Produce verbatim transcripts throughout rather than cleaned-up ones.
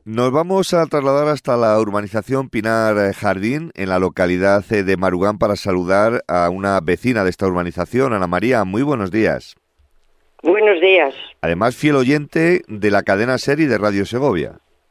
Nos vamos a trasladar hasta la urbanización Pinar eh, Jardín, en la localidad eh, de Marugán, para saludar a una vecina de esta urbanización, Ana María. Muy buenos días. Buenos días. Además, fiel oyente de la cadena SER y de Radio Segovia.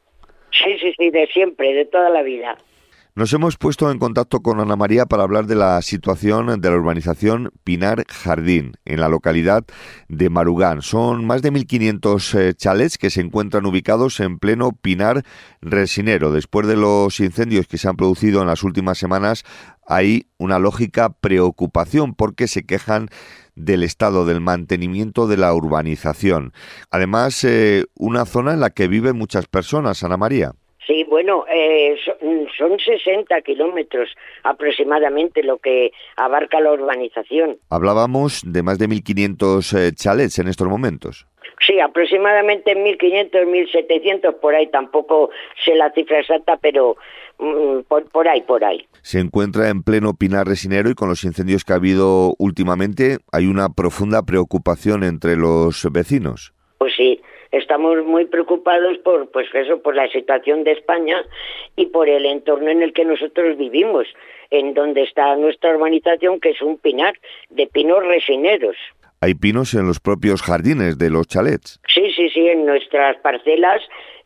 Sí, sí, sí, de siempre, de toda la vida. Nos hemos puesto en contacto con Ana María para hablar de la situación de la urbanización Pinar Jardín, en la localidad de Marugán. Son más de mil quinientos eh, chalets que se encuentran ubicados en pleno Pinar Resinero. Después de los incendios que se han producido en las últimas semanas, hay una lógica preocupación porque se quejan del estado del mantenimiento de la urbanización. Además, eh, una zona en la que viven muchas personas, Ana María. Sí, bueno, eh, son, son sesenta kilómetros aproximadamente lo que abarca la urbanización. Hablábamos de más de mil quinientos eh, chalets en estos momentos. Sí, aproximadamente mil quinientos, mil setecientos, por ahí, tampoco sé la cifra exacta, pero mm, por, por ahí, por ahí. Se encuentra en pleno Pinar Resinero y con los incendios que ha habido últimamente hay una profunda preocupación entre los vecinos. Pues sí. Estamos muy preocupados por, pues eso, por la situación de España y por el entorno en el que nosotros vivimos, en donde está nuestra urbanización, que es un pinar de pinos resineros. ¿Hay pinos en los propios jardines de los chalets? Sí, sí, sí, en nuestras parcelas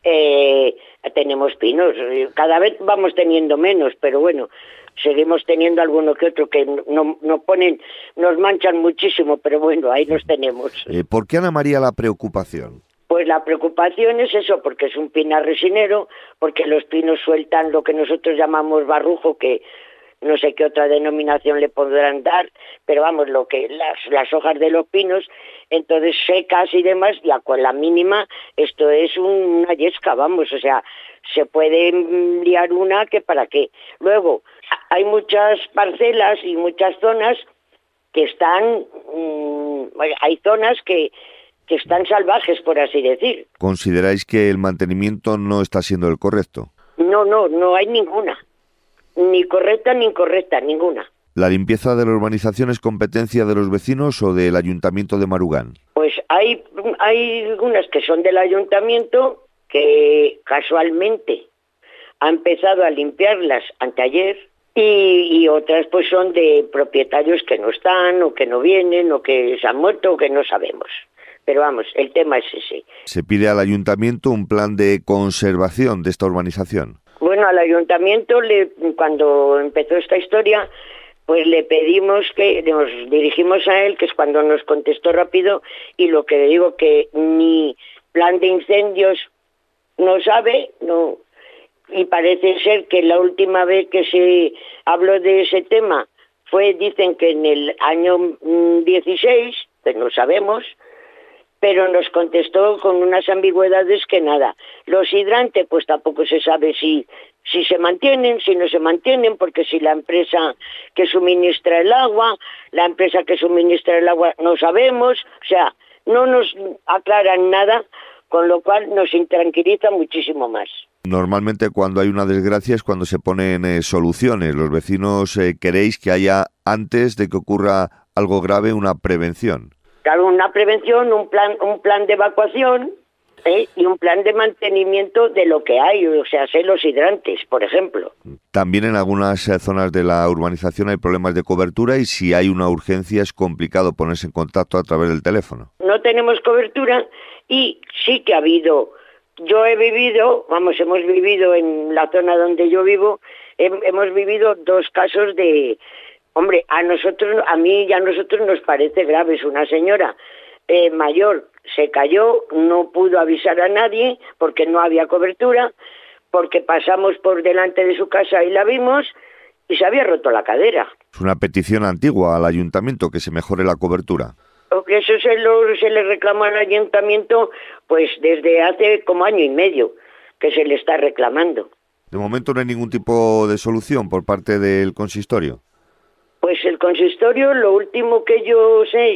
eh, tenemos pinos. Cada vez vamos teniendo menos, pero bueno, seguimos teniendo alguno que otro que no, no ponen, nos manchan muchísimo, pero bueno, ahí los tenemos. Eh, ¿Por qué, Ana María, la preocupación? Pues la preocupación es eso, porque es un pinar resinero, porque los pinos sueltan lo que nosotros llamamos barrujo, que no sé qué otra denominación le podrán dar, pero vamos, lo que las, las hojas de los pinos, entonces secas y demás, y a con la mínima, esto es una yesca, vamos, o sea, se puede liar una que para qué. Luego, hay muchas parcelas y muchas zonas que están, mmm, hay zonas que que están salvajes, por así decir. ¿Consideráis que el mantenimiento no está siendo el correcto? No, no, no hay ninguna. Ni correcta ni incorrecta, ninguna. ¿La limpieza de la urbanización es competencia de los vecinos o del Ayuntamiento de Marugán? Pues hay, hay algunas que son del Ayuntamiento que casualmente ha empezado a limpiarlas anteayer y, y otras pues son de propietarios que no están o que no vienen o que se han muerto o que no sabemos. Pero vamos, el tema es ese. ¿Se pide al Ayuntamiento un plan de conservación de esta urbanización? Bueno, al Ayuntamiento, le, cuando empezó esta historia, pues le pedimos que nos dirigimos a él, que es cuando nos contestó rápido, y lo que le digo que ni plan de incendios no sabe, no, y parece ser que la última vez que se habló de ese tema fue, dicen que en el año dieciséis, pues no sabemos, pero nos contestó con unas ambigüedades que nada. Los hidrantes, pues tampoco se sabe si, si se mantienen, si no se mantienen, porque si la empresa que suministra el agua, la empresa que suministra el agua no sabemos, o sea, no nos aclaran nada, con lo cual nos intranquiliza muchísimo más. Normalmente cuando hay una desgracia es cuando se ponen eh, soluciones. Los vecinos eh, queréis que haya, antes de que ocurra algo grave, una prevención. Claro, una prevención, un plan, un plan de evacuación ¿eh? y un plan de mantenimiento de lo que hay, o sea, sé los hidrantes, por ejemplo. También en algunas eh, zonas de la urbanización hay problemas de cobertura y si hay una urgencia es complicado ponerse en contacto a través del teléfono. No tenemos cobertura y sí que ha habido, yo he vivido, vamos, hemos vivido en la zona donde yo vivo, he, hemos vivido dos casos de... Hombre, a nosotros, a mí y a nosotros nos parece grave. Es una señora eh, mayor, se cayó, no pudo avisar a nadie porque no había cobertura, porque pasamos por delante de su casa y la vimos y se había roto la cadera. Es una petición antigua al ayuntamiento que se mejore la cobertura. Porque eso se, lo, se le reclamó al ayuntamiento pues desde hace como año y medio que se le está reclamando. De momento no hay ningún tipo de solución por parte del consistorio. Pues el consistorio, lo último que yo sé,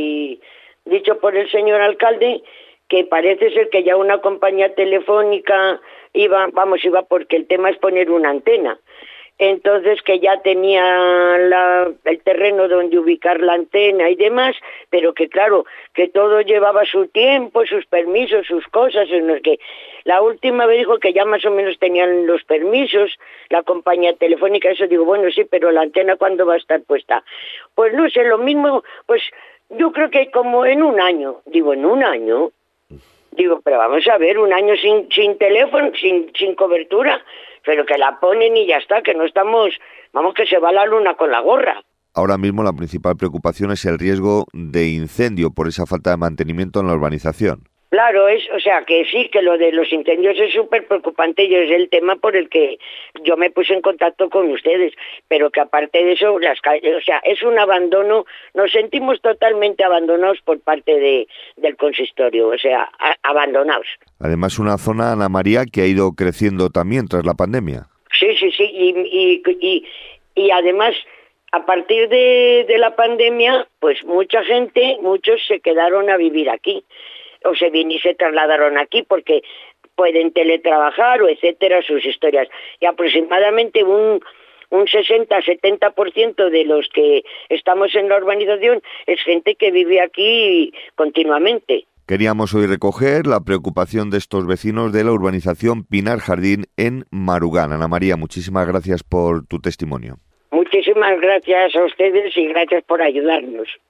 y dicho por el señor alcalde, que parece ser que ya una compañía telefónica iba, vamos, iba porque el tema es poner una antena. entonces que ya tenía la, el terreno donde ubicar la antena y demás, pero que claro, que todo llevaba su tiempo, sus permisos, sus cosas, en los que la última vez dijo que ya más o menos tenían los permisos, la compañía telefónica, eso digo, bueno, sí, pero la antena ¿cuándo va a estar puesta? Pues no sé, lo mismo, pues yo creo que como en un año, digo, en un año, digo, pero vamos a ver, un año sin, sin teléfono, sin, sin cobertura, pero que la ponen y ya está, que no estamos, vamos, que se va la luna con la gorra. Ahora mismo la principal preocupación es el riesgo de incendio por esa falta de mantenimiento en la urbanización. Claro, es, o sea, que sí, que lo de los incendios es súper preocupante y es el tema por el que yo me puse en contacto con ustedes, pero que aparte de eso, las calles, o sea, es un abandono, nos sentimos totalmente abandonados por parte de, del consistorio, o sea, a, abandonados. Además, una zona, Ana María, que ha ido creciendo también tras la pandemia. Sí, sí, sí, y, y, y, y además, a partir de, de la pandemia, pues mucha gente, muchos se quedaron a vivir aquí, o se vin y se trasladaron aquí porque pueden teletrabajar o etcétera, sus historias. Y aproximadamente un, un sesenta a setenta por ciento de los que estamos en la urbanización es gente que vive aquí continuamente. Queríamos hoy recoger la preocupación de estos vecinos de la urbanización Pinar Jardín en Marugán. Ana María, muchísimas gracias por tu testimonio. Muchísimas gracias a ustedes y gracias por ayudarnos.